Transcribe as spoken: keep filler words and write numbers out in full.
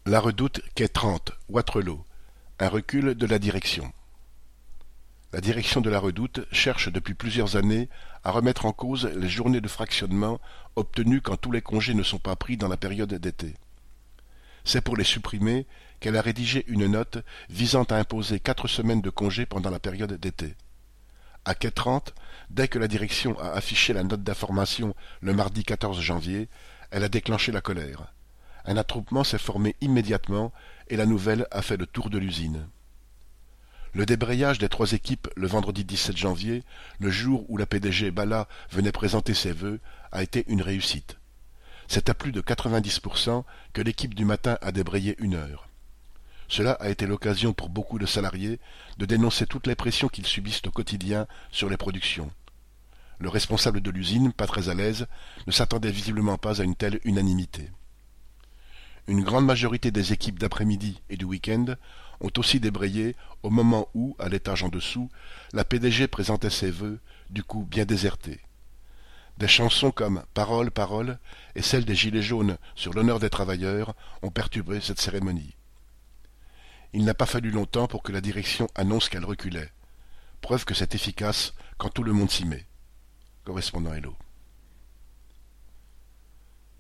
La Redoute, quai trente, Wattrelos. Un recul de la direction. La direction de la Redoute cherche depuis plusieurs années à remettre en cause les journées de fractionnement obtenues quand tous les congés ne sont pas pris dans la période d'été. C'est pour les supprimer qu'elle a rédigé une note visant à imposer quatre semaines de congés pendant la période d'été. À quai trente, dès que la direction a affiché la note d'information le mardi quatorze janvier, elle a déclenché la colère. Un attroupement s'est formé immédiatement et la nouvelle a fait le tour de l'usine. Le débrayage des trois équipes le vendredi dix-sept janvier, le jour où la P D G Bala venait présenter ses vœux, a été une réussite. C'est à plus de quatre-vingt-dix pour cent que l'équipe du matin a débrayé une heure. Cela a été l'occasion pour beaucoup de salariés de dénoncer toutes les pressions qu'ils subissent au quotidien sur les productions. Le responsable de l'usine, pas très à l'aise, ne s'attendait visiblement pas à une telle unanimité. Une grande majorité des équipes d'après-midi et du week-end ont aussi débrayé au moment où, à l'étage en dessous, la P D G présentait ses vœux, du coup bien désertés. Des chansons comme « Parole, parole » et celle des Gilets jaunes sur l'honneur des travailleurs ont perturbé cette cérémonie. Il n'a pas fallu longtemps pour que la direction annonce qu'elle reculait. Preuve que c'est efficace quand tout le monde s'y met. Correspondant Hello.